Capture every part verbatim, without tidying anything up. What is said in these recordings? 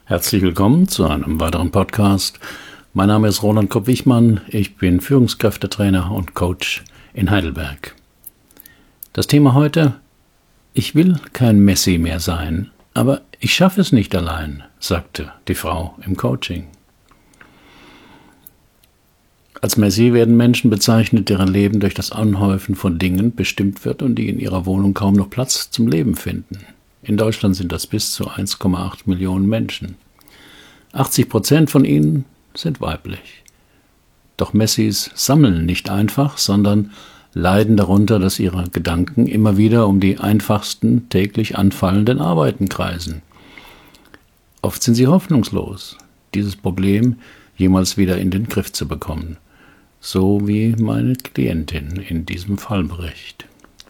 Herzlich willkommen zu einem weiteren Podcast. Mein Name ist Roland Kopp-Wichmann, ich bin Führungskräftetrainer und Coach in Heidelberg. Das Thema heute: Ich will kein Messi mehr sein, aber ich schaffe es nicht allein, sagte die Frau im Coaching. Als Messi werden Menschen bezeichnet, deren Leben durch das Anhäufen von Dingen bestimmt wird und die in ihrer Wohnung kaum noch Platz zum Leben finden. In Deutschland sind das bis zu eins Komma acht Millionen Menschen. achtzig Prozent von ihnen sind weiblich. Doch Messis sammeln nicht einfach, sondern leiden darunter, dass ihre Gedanken immer wieder um die einfachsten täglich anfallenden Arbeiten kreisen. Oft sind sie hoffnungslos, dieses Problem jemals wieder in den Griff zu bekommen. So wie meine Klientin in diesem Fallbericht.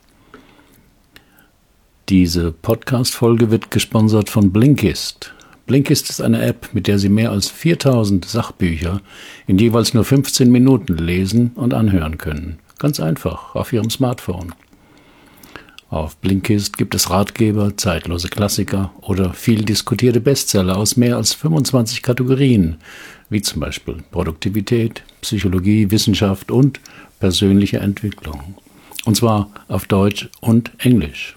Diese Podcast-Folge wird gesponsert von Blinkist. Blinkist ist eine App, mit der Sie mehr als viertausend Sachbücher in jeweils nur fünfzehn Minuten lesen und anhören können. Ganz einfach, auf Ihrem Smartphone. Auf Blinkist gibt es Ratgeber, zeitlose Klassiker oder viel diskutierte Bestseller aus mehr als fünfundzwanzig Kategorien, wie zum Beispiel Produktivität, Psychologie, Wissenschaft und persönliche Entwicklung. Und zwar auf Deutsch und Englisch.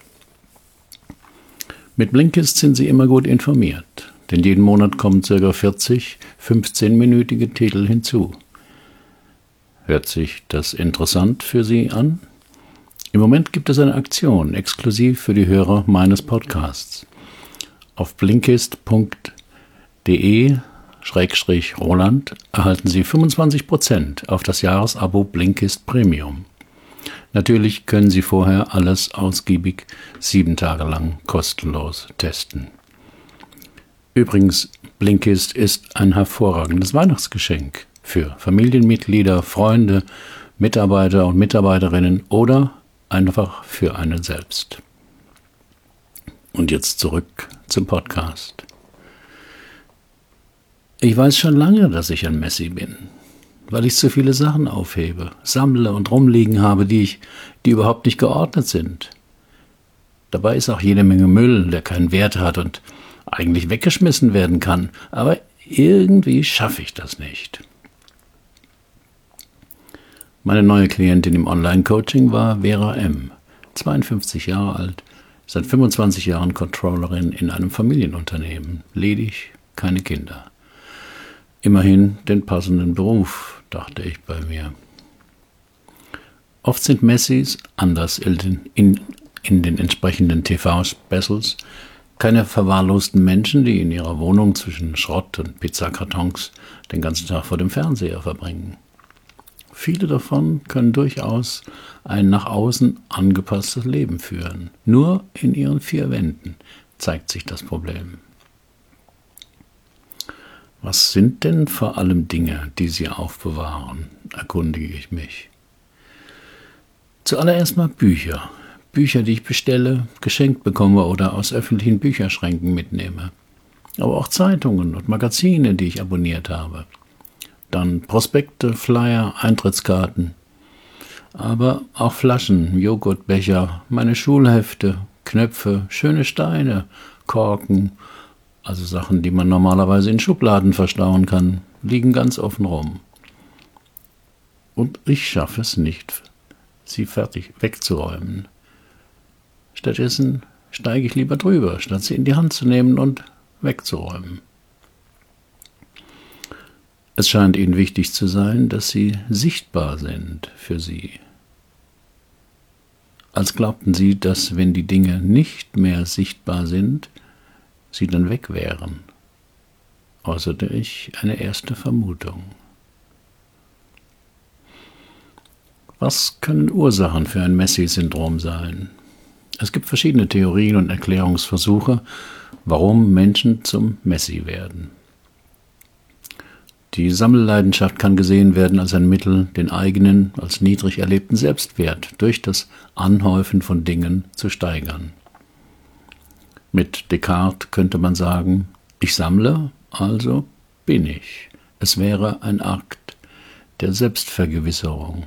Mit Blinkist sind Sie immer gut informiert, denn jeden Monat kommen ca. vierzig fünfzehnminütige Titel hinzu. Hört sich das interessant für Sie an? Im Moment gibt es eine Aktion exklusiv für die Hörer meines Podcasts. Auf blinkist punkt de Schrägstrich Roland erhalten Sie fünfundzwanzig Prozent auf das Jahresabo Blinkist Premium. Natürlich können Sie vorher alles ausgiebig sieben Tage lang kostenlos testen. Übrigens, Blinkist ist ein hervorragendes Weihnachtsgeschenk für Familienmitglieder, Freunde, Mitarbeiter und Mitarbeiterinnen oder einfach für einen selbst. Und jetzt zurück zum Podcast. Ich weiß schon lange, dass ich ein Messi bin, weil ich zu viele Sachen aufhebe, sammle und rumliegen habe, die ich, die überhaupt nicht geordnet sind. Dabei ist auch jede Menge Müll, der keinen Wert hat und eigentlich weggeschmissen werden kann, aber irgendwie schaffe ich das nicht. Meine neue Klientin im Online-Coaching war Vera M., zweiundfünfzig Jahre alt, seit fünfundzwanzig Jahren Controllerin in einem Familienunternehmen, ledig, keine Kinder. Immerhin den passenden Beruf, dachte ich bei mir. Oft sind Messis, anders in, in, in den entsprechenden T V-Specials, keine verwahrlosten Menschen, die in ihrer Wohnung zwischen Schrott und Pizzakartons den ganzen Tag vor dem Fernseher verbringen. Viele davon können durchaus ein nach außen angepasstes Leben führen. Nur in ihren vier Wänden zeigt sich das Problem. Was sind denn vor allem Dinge, die Sie aufbewahren, erkundige ich mich. Zuallererst mal Bücher. Bücher, die ich bestelle, geschenkt bekomme oder aus öffentlichen Bücherschränken mitnehme. Aber auch Zeitungen und Magazine, die ich abonniert habe. Dann Prospekte, Flyer, Eintrittskarten. Aber auch Flaschen, Joghurtbecher, meine Schulhefte, Knöpfe, schöne Steine, Korken, also Sachen, die man normalerweise in Schubladen verstauen kann, liegen ganz offen rum. Und ich schaffe es nicht, sie fertig wegzuräumen. Stattdessen steige ich lieber drüber, statt sie in die Hand zu nehmen und wegzuräumen. Es scheint Ihnen wichtig zu sein, dass Sie sichtbar sind für Sie. Als glaubten Sie, dass, wenn die Dinge nicht mehr sichtbar sind, sie dann weg wären, äußerte ich eine erste Vermutung. Was können Ursachen für ein Messi-Syndrom sein? Es gibt verschiedene Theorien und Erklärungsversuche, warum Menschen zum Messi werden. Die Sammelleidenschaft kann gesehen werden als ein Mittel, den eigenen, als niedrig erlebten Selbstwert durch das Anhäufen von Dingen zu steigern. Mit Descartes könnte man sagen, ich sammle, also bin ich. Es wäre ein Akt der Selbstvergewisserung.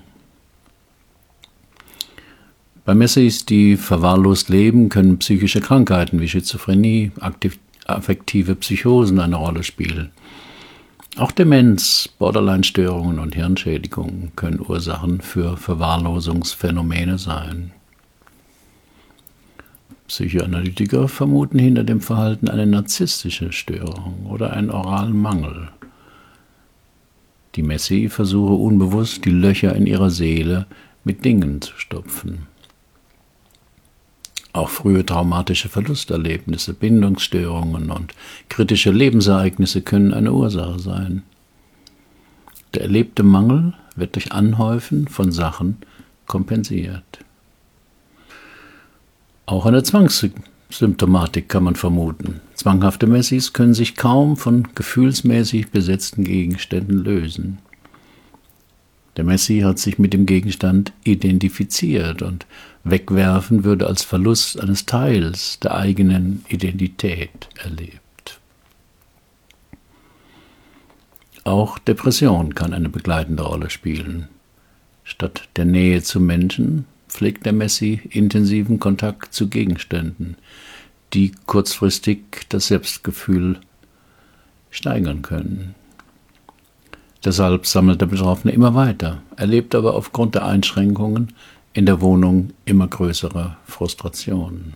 Bei Messis, die verwahrlost leben, können psychische Krankheiten wie Schizophrenie, affektive Psychosen eine Rolle spielen. Auch Demenz, Borderline-Störungen und Hirnschädigungen können Ursachen für Verwahrlosungsphänomene sein. Psychoanalytiker vermuten hinter dem Verhalten eine narzisstische Störung oder einen oralen Mangel. Die Messi versuche unbewusst, die Löcher in ihrer Seele mit Dingen zu stopfen. Auch frühe traumatische Verlusterlebnisse, Bindungsstörungen und kritische Lebensereignisse können eine Ursache sein. Der erlebte Mangel wird durch Anhäufen von Sachen kompensiert. Auch eine Zwangssymptomatik kann man vermuten. Zwanghafte Messis können sich kaum von gefühlsmäßig besetzten Gegenständen lösen. Der Messi hat sich mit dem Gegenstand identifiziert und Wegwerfen würde als Verlust eines Teils der eigenen Identität erlebt. Auch Depression kann eine begleitende Rolle spielen. Statt der Nähe zu Menschen pflegt der Messi intensiven Kontakt zu Gegenständen, die kurzfristig das Selbstgefühl steigern können. Deshalb sammelt der Betroffene immer weiter, erlebt aber aufgrund der Einschränkungen in der Wohnung immer größere Frustrationen.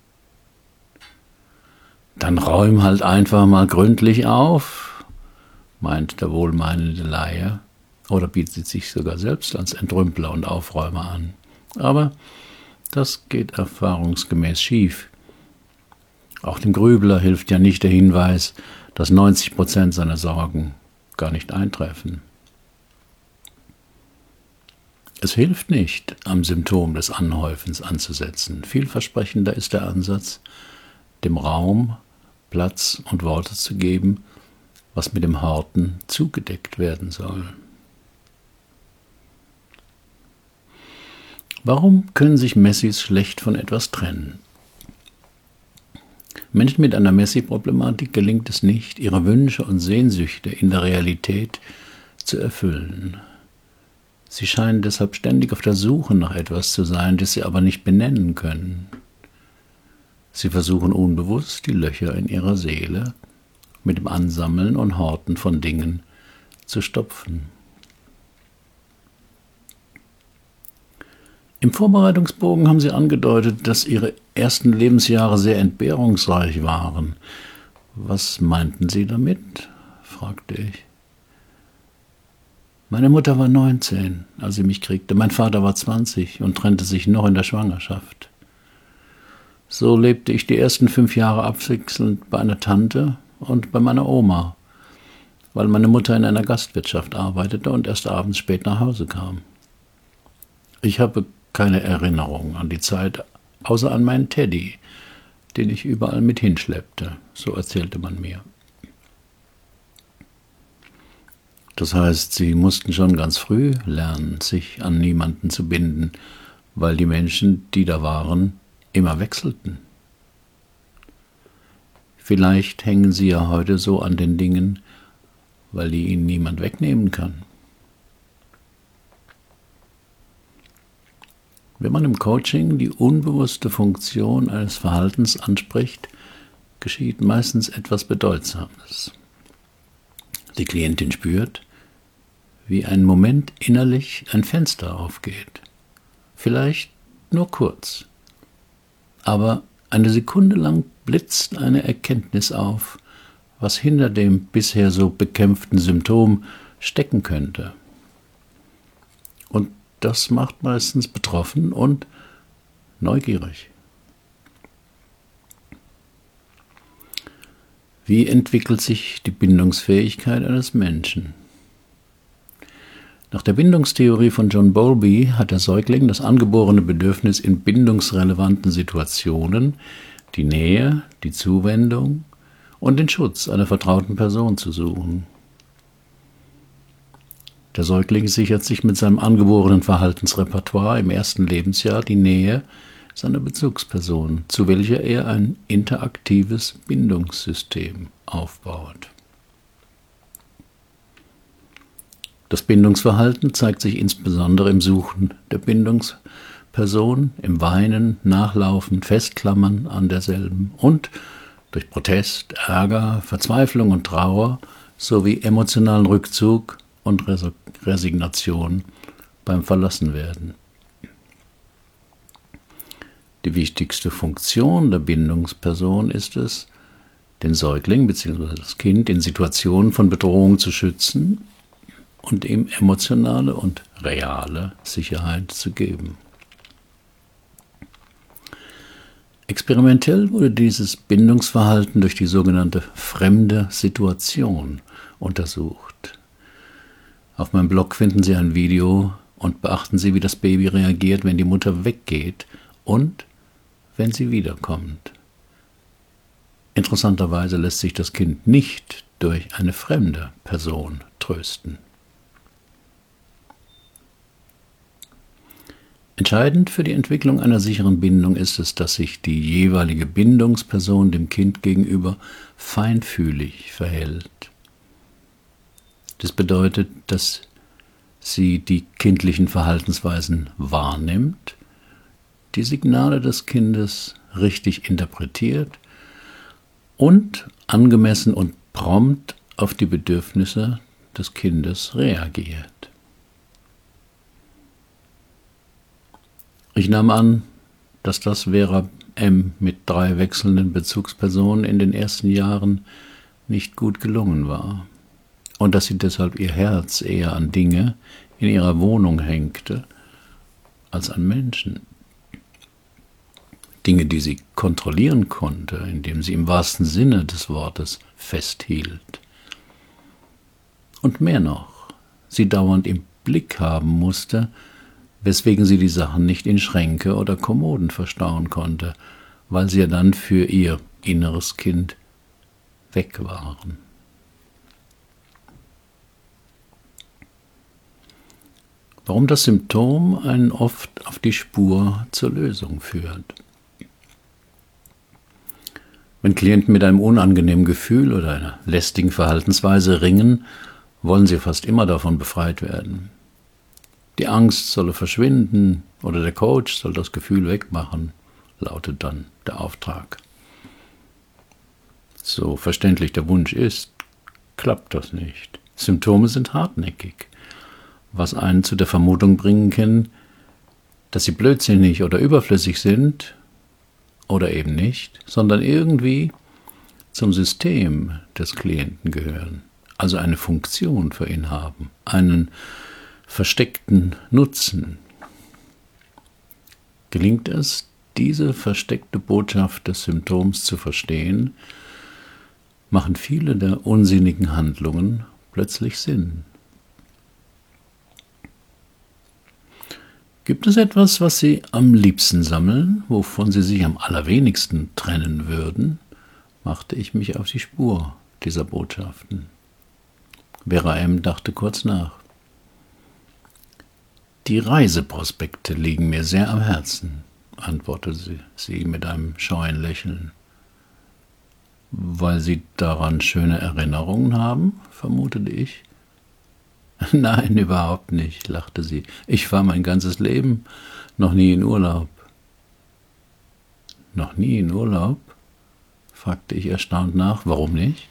Dann räum halt einfach mal gründlich auf, meint der wohlmeinende Laie, oder bietet sich sogar selbst als Entrümpler und Aufräumer an. Aber das geht erfahrungsgemäß schief. Auch dem Grübler hilft ja nicht der Hinweis, dass neunzig Prozent seiner Sorgen gar nicht eintreffen. Es hilft nicht, am Symptom des Anhäufens anzusetzen. Vielversprechender ist der Ansatz, dem Raum, Platz und Worte zu geben, was mit dem Horten zugedeckt werden soll. Warum können sich Messis schlecht von etwas trennen? Menschen mit einer Messi-Problematik gelingt es nicht, ihre Wünsche und Sehnsüchte in der Realität zu erfüllen. Sie scheinen deshalb ständig auf der Suche nach etwas zu sein, das sie aber nicht benennen können. Sie versuchen unbewusst, die Löcher in ihrer Seele mit dem Ansammeln und Horten von Dingen zu stopfen. Im Vorbereitungsbogen haben Sie angedeutet, dass Ihre ersten Lebensjahre sehr entbehrungsreich waren. Was meinten Sie damit? Fragte ich. Meine Mutter war neunzehn, als sie mich kriegte. Mein Vater war zwanzig und trennte sich noch in der Schwangerschaft. So lebte ich die ersten fünf Jahre abwechselnd bei einer Tante und bei meiner Oma, weil meine Mutter in einer Gastwirtschaft arbeitete und erst abends spät nach Hause kam. Ich habe keine Erinnerung an die Zeit, außer an meinen Teddy, den ich überall mit hinschleppte, so erzählte man mir. Das heißt, sie mussten schon ganz früh lernen, sich an niemanden zu binden, weil die Menschen, die da waren, immer wechselten. Vielleicht hängen sie ja heute so an den Dingen, weil die ihnen niemand wegnehmen kann. Wenn man im Coaching die unbewusste Funktion eines Verhaltens anspricht, geschieht meistens etwas Bedeutsames. Die Klientin spürt, wie einen Moment innerlich ein Fenster aufgeht. Vielleicht nur kurz, aber eine Sekunde lang blitzt eine Erkenntnis auf, was hinter dem bisher so bekämpften Symptom stecken könnte. Und das macht meistens betroffen und neugierig. Wie entwickelt sich die Bindungsfähigkeit eines Menschen? Nach der Bindungstheorie von John Bowlby hat der Säugling das angeborene Bedürfnis, in bindungsrelevanten Situationen die Nähe, die Zuwendung und den Schutz einer vertrauten Person zu suchen. Der Säugling sichert sich mit seinem angeborenen Verhaltensrepertoire im ersten Lebensjahr die Nähe seiner Bezugsperson, zu welcher er ein interaktives Bindungssystem aufbaut. Das Bindungsverhalten zeigt sich insbesondere im Suchen der Bindungsperson, im Weinen, Nachlaufen, Festklammern an derselben und durch Protest, Ärger, Verzweiflung und Trauer sowie emotionalen Rückzug und Res- Resignation beim Verlassenwerden. Die wichtigste Funktion der Bindungsperson ist es, den Säugling bzw. das Kind in Situationen von Bedrohung zu schützen und ihm emotionale und reale Sicherheit zu geben. Experimentell wurde dieses Bindungsverhalten durch die sogenannte fremde Situation untersucht. Auf meinem Blog finden Sie ein Video und beachten Sie, wie das Baby reagiert, wenn die Mutter weggeht und wenn sie wiederkommt. Interessanterweise lässt sich das Kind nicht durch eine fremde Person trösten. Entscheidend für die Entwicklung einer sicheren Bindung ist es, dass sich die jeweilige Bindungsperson dem Kind gegenüber feinfühlig verhält. Das bedeutet, dass sie die kindlichen Verhaltensweisen wahrnimmt, die Signale des Kindes richtig interpretiert und angemessen und prompt auf die Bedürfnisse des Kindes reagiert. Ich nahm an, dass das Vera M. mit drei wechselnden Bezugspersonen in den ersten Jahren nicht gut gelungen war und dass sie deshalb ihr Herz eher an Dinge in ihrer Wohnung hängte als an Menschen. Dinge, die sie kontrollieren konnte, indem sie im wahrsten Sinne des Wortes festhielt. Und mehr noch, sie dauernd im Blick haben musste, weswegen sie die Sachen nicht in Schränke oder Kommoden verstauen konnte, weil sie ja dann für ihr inneres Kind weg waren. Warum das Symptom einen oft auf die Spur zur Lösung führt. Wenn Klienten mit einem unangenehmen Gefühl oder einer lästigen Verhaltensweise ringen, wollen sie fast immer davon befreit werden. Die Angst solle verschwinden oder der Coach soll das Gefühl wegmachen, lautet dann der Auftrag. So verständlich der Wunsch ist, klappt das nicht. Symptome sind hartnäckig, was einen zu der Vermutung bringen kann, dass sie blödsinnig oder überflüssig sind oder eben nicht, sondern irgendwie zum System des Klienten gehören, also eine Funktion für ihn haben, einen versteckten Nutzen. Gelingt es, diese versteckte Botschaft des Symptoms zu verstehen, machen viele der unsinnigen Handlungen plötzlich Sinn. Gibt es etwas, was Sie am liebsten sammeln, wovon Sie sich am allerwenigsten trennen würden? Machte ich mich auf die Spur dieser Botschaften. Vera M. dachte kurz nach. Die Reiseprospekte liegen mir sehr am Herzen, antwortete sie, sie mit einem scheuen Lächeln. Weil Sie daran schöne Erinnerungen haben, vermutete ich. Nein, überhaupt nicht, lachte sie. Ich war mein ganzes Leben noch nie in Urlaub. Noch nie in Urlaub? Fragte ich erstaunt nach. Warum nicht?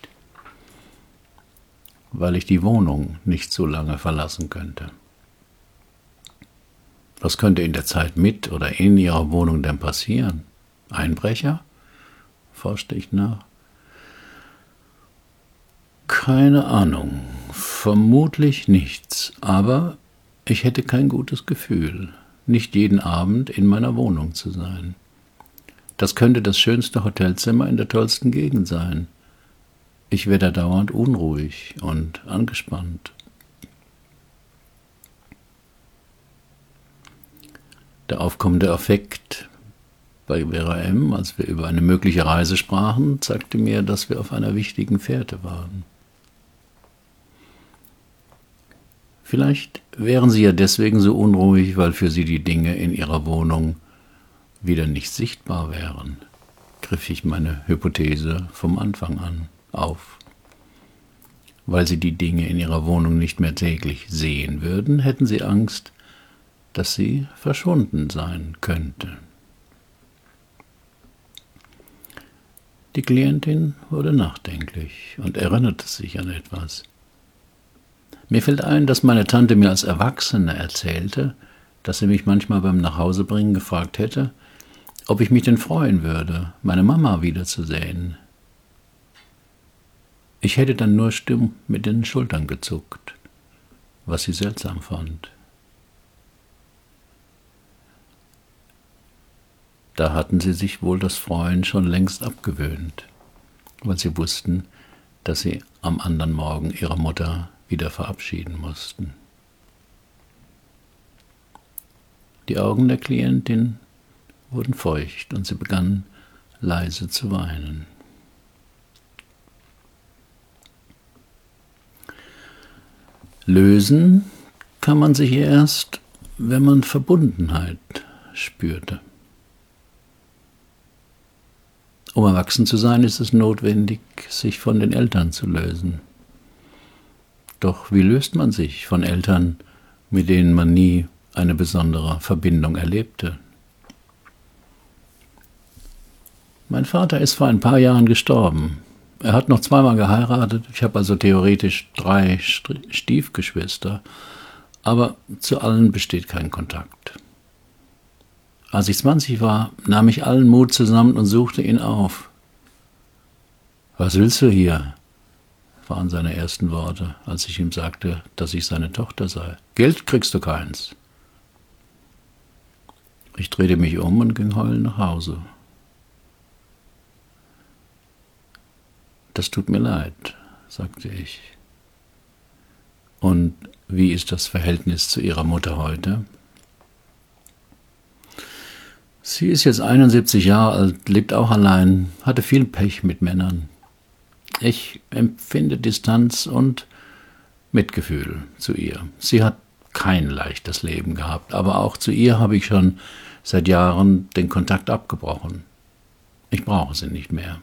Weil ich die Wohnung nicht so lange verlassen könnte. Was könnte in der Zeit mit oder in Ihrer Wohnung denn passieren? Einbrecher? Forschte ich nach. Keine Ahnung, vermutlich nichts, aber ich hätte kein gutes Gefühl, nicht jeden Abend in meiner Wohnung zu sein. Das könnte das schönste Hotelzimmer in der tollsten Gegend sein. Ich wäre da dauernd unruhig und angespannt. Der aufkommende Affekt bei Vera M., als wir über eine mögliche Reise sprachen, zeigte mir, dass wir auf einer wichtigen Fährte waren. Vielleicht wären Sie ja deswegen so unruhig, weil für Sie die Dinge in Ihrer Wohnung wieder nicht sichtbar wären, griff ich meine Hypothese vom Anfang an auf. Weil Sie die Dinge in Ihrer Wohnung nicht mehr täglich sehen würden, hätten Sie Angst, dass sie verschwunden sein könnte. Die Klientin wurde nachdenklich und erinnerte sich an etwas. Mir fällt ein, dass meine Tante mir als Erwachsene erzählte, dass sie mich manchmal beim Nachhausebringen gefragt hätte, ob ich mich denn freuen würde, meine Mama wiederzusehen. Ich hätte dann nur stumm mit den Schultern gezuckt, was sie seltsam fand. Da hatten sie sich wohl das Freuen schon längst abgewöhnt, weil sie wussten, dass sie am anderen Morgen ihre Mutter wieder verabschieden mussten. Die Augen der Klientin wurden feucht und sie begann leise zu weinen. Lösen kann man sich erst, wenn man Verbundenheit spürte. Um erwachsen zu sein, ist es notwendig, sich von den Eltern zu lösen. Doch wie löst man sich von Eltern, mit denen man nie eine besondere Verbindung erlebte? Mein Vater ist vor ein paar Jahren gestorben. Er hat noch zweimal geheiratet, ich habe also theoretisch drei Stiefgeschwister, aber zu allen besteht kein Kontakt. Als ich zwanzig war, nahm ich allen Mut zusammen und suchte ihn auf. »Was willst du hier?« waren seine ersten Worte, als ich ihm sagte, dass ich seine Tochter sei. »Geld kriegst du keins.« Ich drehte mich um und ging heulend nach Hause. »Das tut mir leid«, sagte ich. »Und wie ist das Verhältnis zu Ihrer Mutter heute?« Sie ist jetzt einundsiebzig Jahre alt, lebt auch allein, hatte viel Pech mit Männern. Ich empfinde Distanz und Mitgefühl zu ihr. Sie hat kein leichtes Leben gehabt, aber auch zu ihr habe ich schon seit Jahren den Kontakt abgebrochen. Ich brauche sie nicht mehr.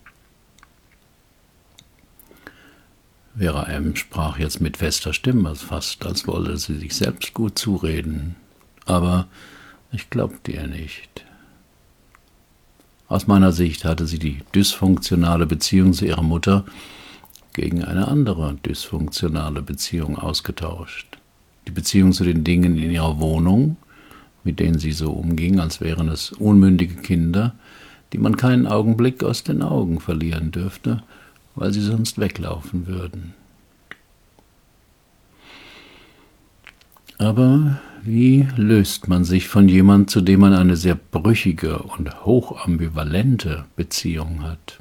Vera M. sprach jetzt mit fester Stimme, fast als wolle sie sich selbst gut zureden. Aber ich glaubte ihr nicht. Aus meiner Sicht hatte sie die dysfunktionale Beziehung zu ihrer Mutter gegen eine andere dysfunktionale Beziehung ausgetauscht. Die Beziehung zu den Dingen in ihrer Wohnung, mit denen sie so umging, als wären es unmündige Kinder, die man keinen Augenblick aus den Augen verlieren dürfte, weil sie sonst weglaufen würden. Aber wie löst man sich von jemandem, zu dem man eine sehr brüchige und hochambivalente Beziehung hat?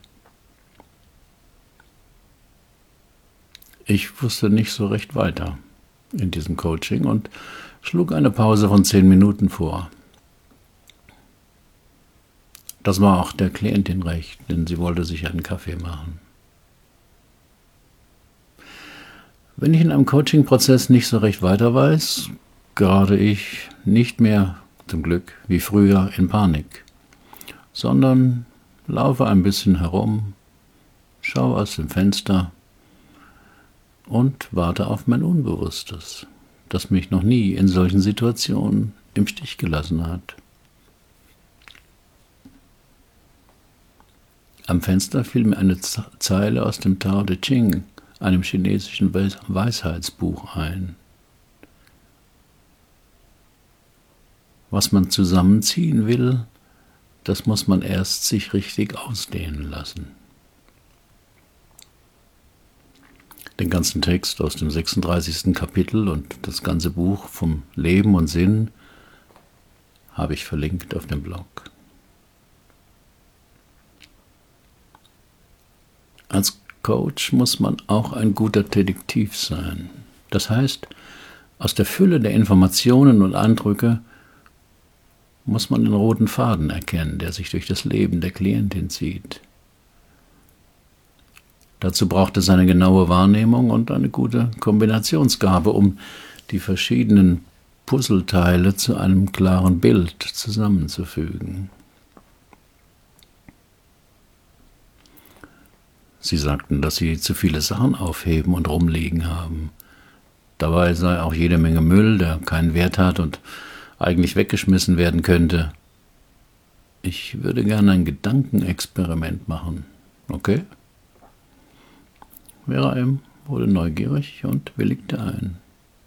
Ich wusste nicht so recht weiter in diesem Coaching und schlug eine Pause von zehn Minuten vor. Das war auch der Klientin recht, denn sie wollte sich einen Kaffee machen. Wenn ich in einem Coaching-Prozess nicht so recht weiter weiß, gerate ich nicht mehr, zum Glück, wie früher in Panik, sondern laufe ein bisschen herum, schaue aus dem Fenster und warte auf mein Unbewusstes, das mich noch nie in solchen Situationen im Stich gelassen hat. Am Fenster fiel mir eine Zeile aus dem Tao Te Ching, einem chinesischen Weisheitsbuch, ein. Was man zusammenziehen will, das muss man erst sich richtig ausdehnen lassen. Den ganzen Text aus dem sechsunddreißigsten Kapitel und das ganze Buch vom Leben und Sinn habe ich verlinkt auf dem Blog. Als Coach muss man auch ein guter Detektiv sein. Das heißt, aus der Fülle der Informationen und Eindrücke muss man den roten Faden erkennen, der sich durch das Leben der Klientin zieht. Dazu braucht es eine genaue Wahrnehmung und eine gute Kombinationsgabe, um die verschiedenen Puzzleteile zu einem klaren Bild zusammenzufügen. Sie sagten, dass sie zu viele Sachen aufheben und rumliegen haben. Dabei sei auch jede Menge Müll, der keinen Wert hat und eigentlich weggeschmissen werden könnte. Ich würde gerne ein Gedankenexperiment machen. Okay? Vera M. wurde neugierig und willigte ein.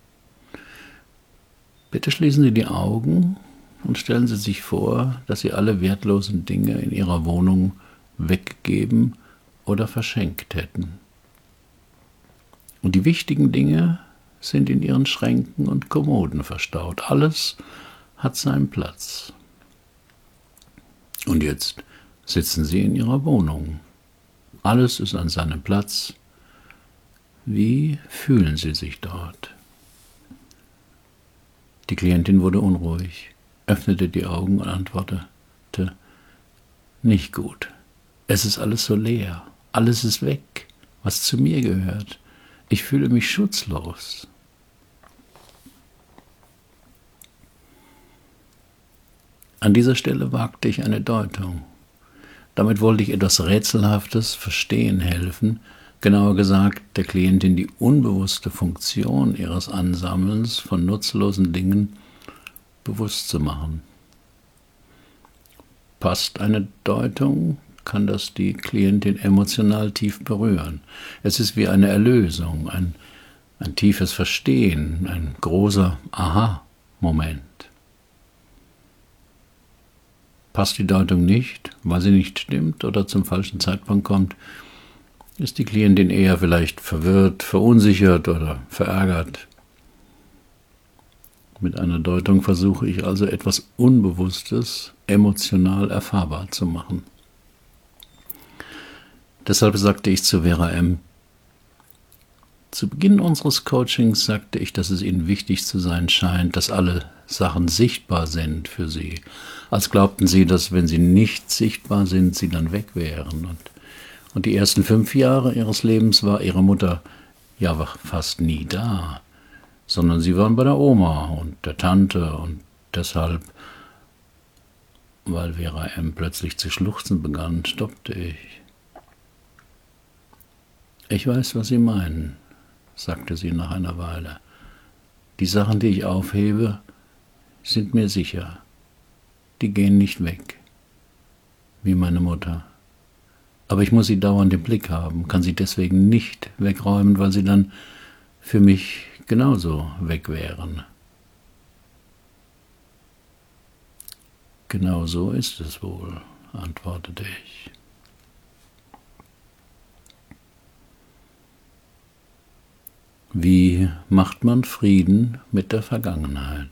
Bitte schließen Sie die Augen und stellen Sie sich vor, dass Sie alle wertlosen Dinge in Ihrer Wohnung weggegeben oder verschenkt hätten. Und die wichtigen Dinge sind in Ihren Schränken und Kommoden verstaut. Alles hat seinen Platz. Und jetzt sitzen Sie in Ihrer Wohnung. Alles ist an seinem Platz. Wie fühlen Sie sich dort? Die Klientin wurde unruhig, öffnete die Augen und antwortete, nicht gut. Es ist alles so leer, alles ist weg, was zu mir gehört. Ich fühle mich schutzlos. An dieser Stelle wagte ich eine Deutung. Damit wollte ich etwas Rätselhaftes verstehen helfen, genauer gesagt, der Klientin die unbewusste Funktion ihres Ansammelns von nutzlosen Dingen bewusst zu machen. Passt eine Deutung, kann das die Klientin emotional tief berühren. Es ist wie eine Erlösung, ein, ein tiefes Verstehen, ein großer Aha-Moment. Passt die Deutung nicht, weil sie nicht stimmt oder zum falschen Zeitpunkt kommt, ist die Klientin eher vielleicht verwirrt, verunsichert oder verärgert. Mit einer Deutung versuche ich also etwas Unbewusstes emotional erfahrbar zu machen. Deshalb sagte ich zu Vera M., zu Beginn unseres Coachings sagte ich, dass es Ihnen wichtig zu sein scheint, dass alle Sachen sichtbar sind für Sie, als glaubten Sie, dass wenn sie nicht sichtbar sind, sie dann weg wären. Und, und die ersten fünf Jahre Ihres Lebens war Ihre Mutter ja fast nie da, sondern Sie waren bei der Oma und der Tante und deshalb, weil Vera M. plötzlich zu schluchzen begann, stoppte ich. Ich weiß, was Sie meinen, sagte sie nach einer Weile. Die Sachen, die ich aufhebe, sind mir sicher. Die gehen nicht weg, wie meine Mutter. Aber ich muss sie dauernd im Blick haben, kann sie deswegen nicht wegräumen, weil sie dann für mich genauso weg wären. Genau so ist es wohl, antwortete ich. Wie macht man Frieden mit der Vergangenheit?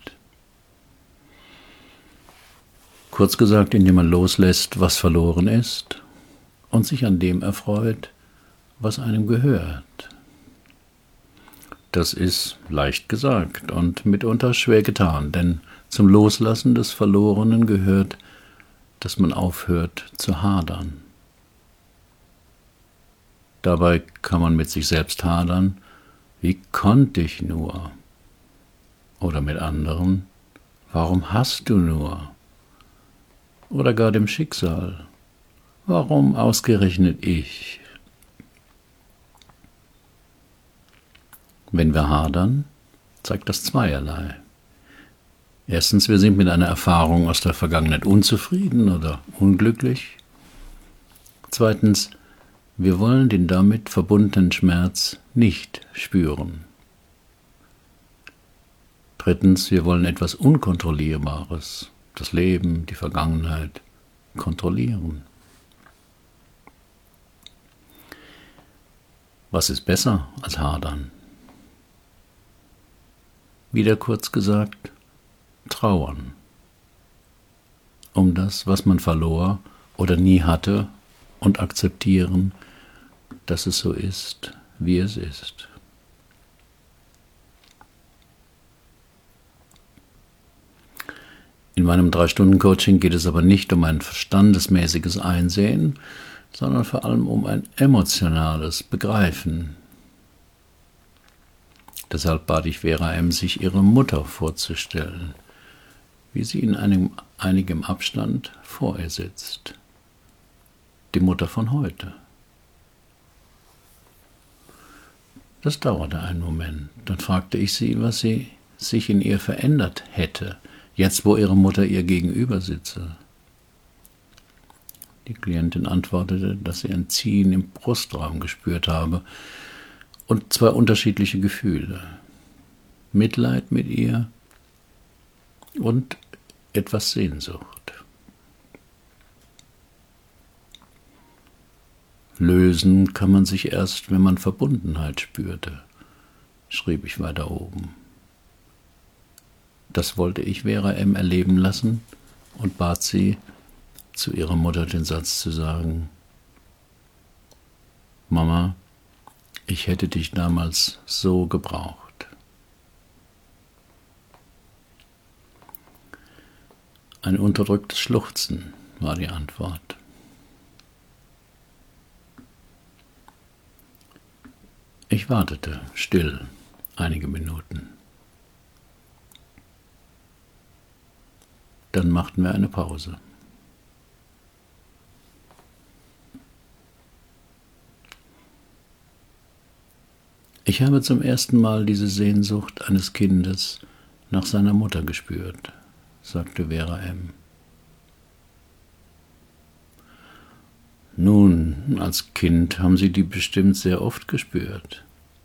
Kurz gesagt, indem man loslässt, was verloren ist und sich an dem erfreut, was einem gehört. Das ist leicht gesagt und mitunter schwer getan, denn zum Loslassen des Verlorenen gehört, dass man aufhört zu hadern. Dabei kann man mit sich selbst hadern, wie konnte ich nur? Oder mit anderen, warum hast du nur? Oder gar dem Schicksal, warum ausgerechnet ich? Wenn wir hadern, zeigt das zweierlei. Erstens, wir sind mit einer Erfahrung aus der Vergangenheit unzufrieden oder unglücklich. Zweitens, wir wollen den damit verbundenen Schmerz nicht spüren. Drittens, wir wollen etwas Unkontrollierbares, das Leben, die Vergangenheit, kontrollieren. Was ist besser als hadern? Wieder kurz gesagt, trauern. Um das, was man verlor oder nie hatte, und akzeptieren, dass es so ist, wie es ist. In meinem drei Stunden Coaching geht es aber nicht um ein verstandesmäßiges Einsehen, sondern vor allem um ein emotionales Begreifen. Deshalb bat ich Vera M., sich ihre Mutter vorzustellen, wie sie in einem, einigem Abstand vor ihr sitzt. Die Mutter von heute. Das dauerte einen Moment. Dann fragte ich sie, was sie sich in ihr verändert hätte, jetzt wo ihre Mutter ihr gegenüber sitze. Die Klientin antwortete, dass sie ein Ziehen im Brustraum gespürt habe und zwei unterschiedliche Gefühle: Mitleid mit ihr und etwas Sehnsucht. Lösen kann man sich erst, wenn man Verbundenheit spürte, schrieb ich weiter oben. Das wollte ich Vera M. erleben lassen und bat sie, zu ihrer Mutter den Satz zu sagen: Mama, ich hätte dich damals so gebraucht. Ein unterdrücktes Schluchzen war die Antwort. Ich wartete still einige Minuten. Dann machten wir eine Pause. Ich habe zum ersten Mal diese Sehnsucht eines Kindes nach seiner Mutter gespürt, sagte Vera M. Nun, als Kind haben Sie die bestimmt sehr oft gespürt.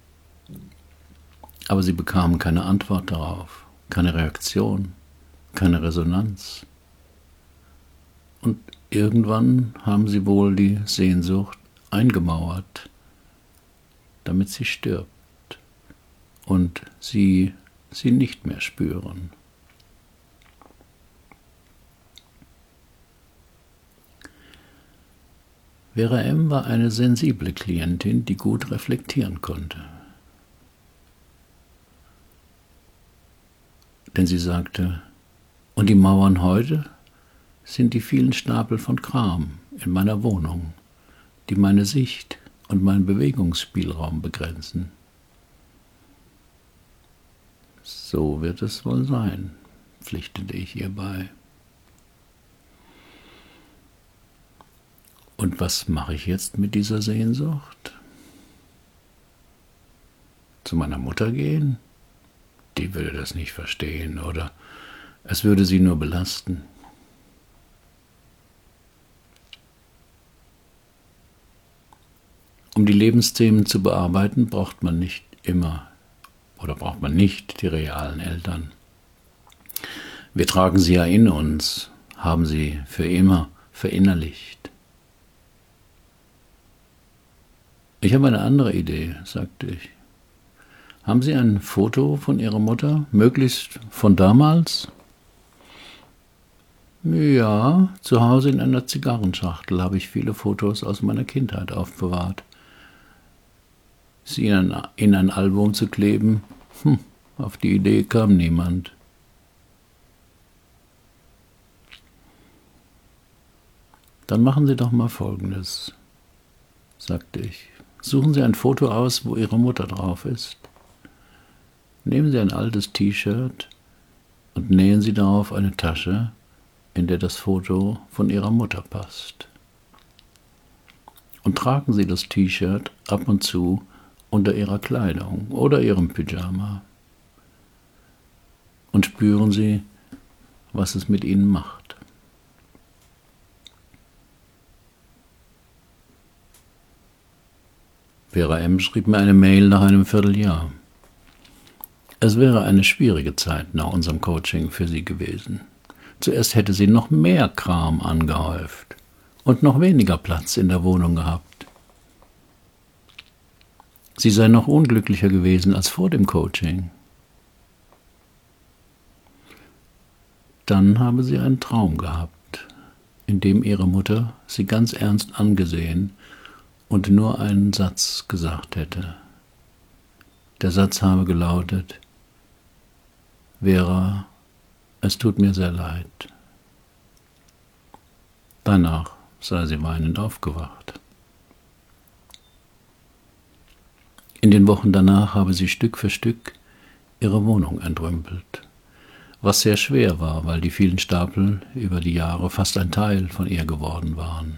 Aber Sie bekamen keine Antwort darauf, keine Reaktion, keine Resonanz. Und irgendwann haben Sie wohl die Sehnsucht eingemauert, damit sie stirbt und Sie sie nicht mehr spüren. Vera M. war eine sensible Klientin, die gut reflektieren konnte. Denn sie sagte, und die Mauern heute sind die vielen Stapel von Kram in meiner Wohnung, die meine Sicht und meinen Bewegungsspielraum begrenzen. So wird es wohl sein, pflichtete ich ihr bei. Und was mache ich jetzt mit dieser Sehnsucht? Zu meiner Mutter gehen? Die würde das nicht verstehen, oder es würde sie nur belasten. Um die Lebensthemen zu bearbeiten, braucht man nicht immer oder braucht man nicht die realen Eltern. Wir tragen sie ja in uns, haben sie für immer verinnerlicht. Ich habe eine andere Idee, sagte ich. Haben Sie ein Foto von Ihrer Mutter, möglichst von damals? Ja, zu Hause in einer Zigarrenschachtel habe ich viele Fotos aus meiner Kindheit aufbewahrt. Sie in ein, in ein Album zu kleben, hm, auf die Idee kam niemand. Dann machen Sie doch mal Folgendes, sagte ich. Suchen Sie ein Foto aus, wo Ihre Mutter drauf ist. Nehmen Sie ein altes T-Shirt und nähen Sie darauf eine Tasche, in der das Foto von Ihrer Mutter passt. Und tragen Sie das T-Shirt ab und zu unter Ihrer Kleidung oder Ihrem Pyjama. Und spüren Sie, was es mit Ihnen macht. Vera M. schrieb mir eine Mail nach einem Vierteljahr. Es wäre eine schwierige Zeit nach unserem Coaching für sie gewesen. Zuerst hätte sie noch mehr Kram angehäuft und noch weniger Platz in der Wohnung gehabt. Sie sei noch unglücklicher gewesen als vor dem Coaching. Dann habe sie einen Traum gehabt, in dem ihre Mutter sie ganz ernst angesehen und nur einen Satz gesagt hätte. Der Satz habe gelautet: Vera, es tut mir sehr leid. Danach sei sie weinend aufgewacht. In den Wochen danach habe sie Stück für Stück ihre Wohnung entrümpelt, was sehr schwer war, weil die vielen Stapel über die Jahre fast ein Teil von ihr geworden waren.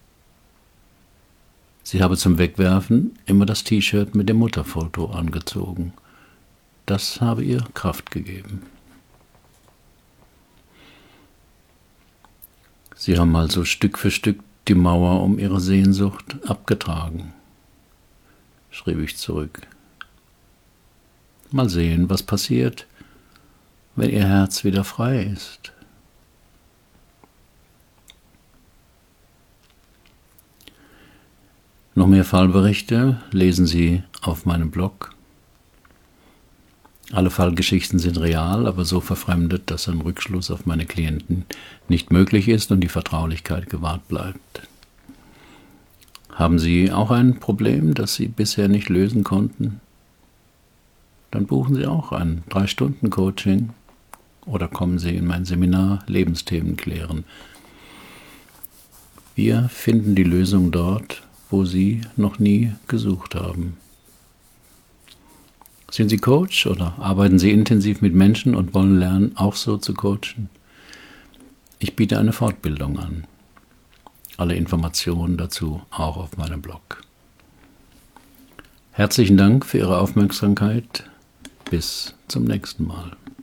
Sie habe zum Wegwerfen immer das T-Shirt mit dem Mutterfoto angezogen. Das habe ihr Kraft gegeben. Sie haben also Stück für Stück die Mauer um ihre Sehnsucht abgetragen, schrieb ich zurück. Mal sehen, was passiert, wenn ihr Herz wieder frei ist. Noch mehr Fallberichte lesen Sie auf meinem Blog. Alle Fallgeschichten sind real, aber so verfremdet, dass ein Rückschluss auf meine Klienten nicht möglich ist und die Vertraulichkeit gewahrt bleibt. Haben Sie auch ein Problem, das Sie bisher nicht lösen konnten? Dann buchen Sie auch ein drei Stunden Coaching oder kommen Sie in mein Seminar Lebensthemen klären. Wir finden die Lösung dort, wo Sie noch nie gesucht haben. Sind Sie Coach oder arbeiten Sie intensiv mit Menschen und wollen lernen, auch so zu coachen? Ich biete eine Fortbildung an. Alle Informationen dazu auch auf meinem Blog. Herzlichen Dank für Ihre Aufmerksamkeit. Bis zum nächsten Mal.